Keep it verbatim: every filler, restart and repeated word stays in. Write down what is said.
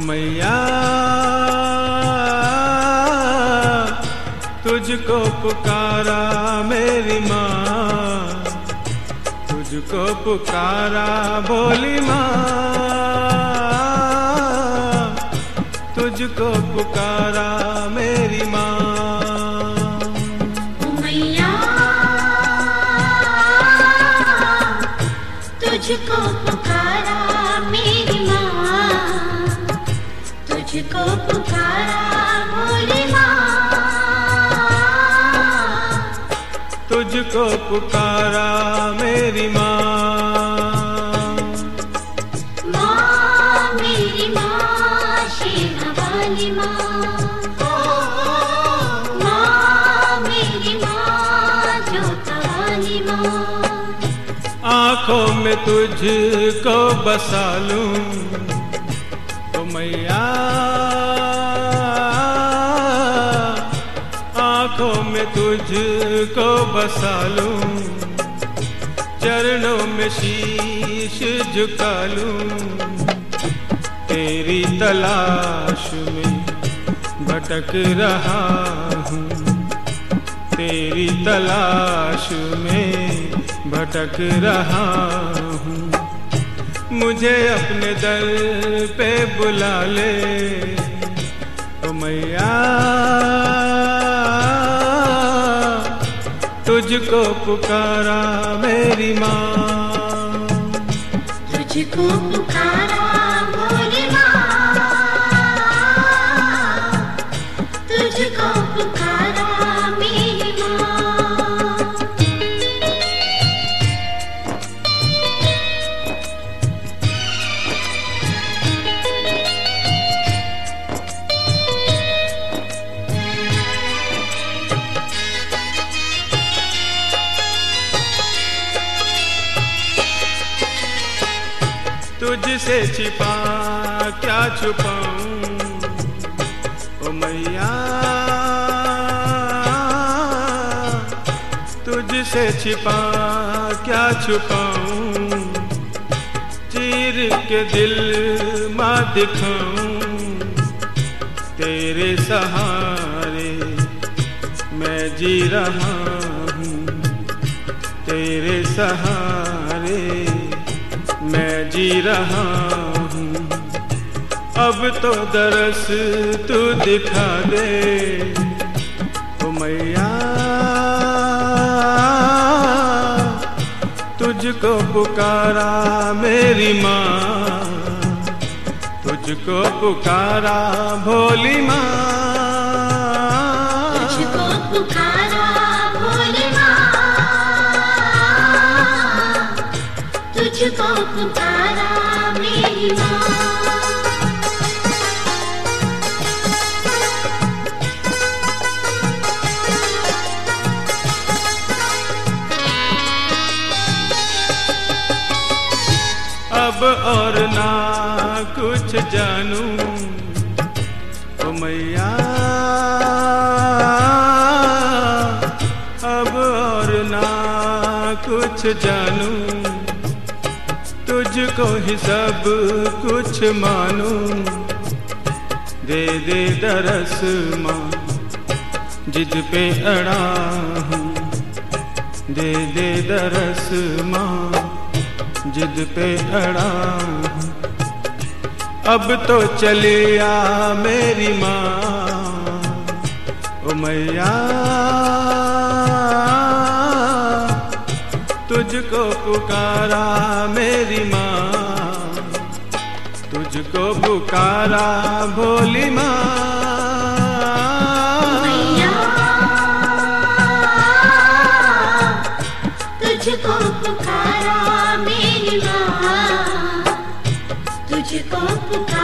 मैया तुझको पुकारा मेरी माँ, तुझको पुकारा भोली माँ, तुझको पुकारा मेरी माँ। मैया तुझको पुकारा मेरी माँ, तुझको पुकारा भोली माँ, तुझको पुकारा मेरी माँ। माँ मेरी माँ शेरा वाली माँ, माँ मेरी माँ जोता वाली माँ। आँखों में तुझको बसा लूं तो मैया, आँखों में तुझको बसा लूं, चरणों में शीश झुका लूं, तेरी तलाश में भटक रहा हूँ, तेरी तलाश में भटक रहा हूँ। मुझे अपने दर पे बुला ले तो मैया, तुझको पुकारा मेरी माँ, तुझको पुकारा भोली माँ, तुझको पुकारा मेरी माँ। तुझसे छिपा क्या छुपाऊं ओ मैया, तुझसे छिपा क्या छुपाऊं, चीर के दिल माँ दिखाऊं, तेरे सहारे मैं जी रहा हूँ, तेरे सहारे मैं जी रहा हूँ। अब तो दरस तू दिखा दे ओ मैया, तुझको पुकारा मेरी माँ, तुझको पुकारा भोली माँ, तुझको पुकारा भोली माँ, तुझको पुकारा मेरी माँ। अब और ना कुछ जानूं ओ मैया, अब और ना कुछ जानूं, तुझको ही सब कुछ मानूं, दे दे दरस माँ जिद पे अड़ा हूँ, दे दे दरस माँ जिद पे अड़ा हूँ। अब तो चली आ मेरी माँ ओ मैया, तुझको पुकारा मेरी माँ, तुझको पुकारा भोली माँ। तुझको पुकारा मेरी माँ, तुझको पुकारा